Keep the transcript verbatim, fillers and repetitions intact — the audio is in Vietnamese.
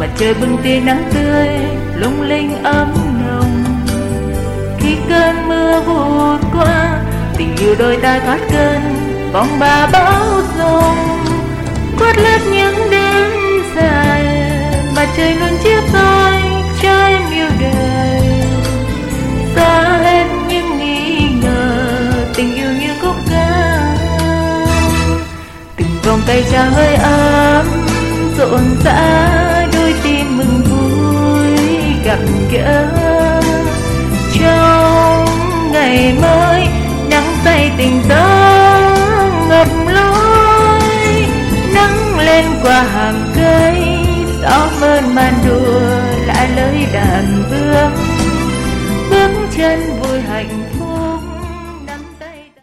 mặt trời bừng tia nắng tươi lung linh ấm nồng. Khi cơn mưa vụt qua, tình yêu đôi ta thoát cơn bóng ba bão giông. Quất lướt những đêm dài, mặt trời luôn chiếu soi cho em yêu đời. Xa hết những nghi ngờ, tình yêu như khúc ca. Từng vòng tay trao hơi ấm rộn rã, đôi tim mừng vui gặp gỡ. Trong ngày mới nắng say tình gió ngập lối, nắng lên qua hàng cây, gió mơn man đùa lại lời đàn vương. Bước chân vui hạnh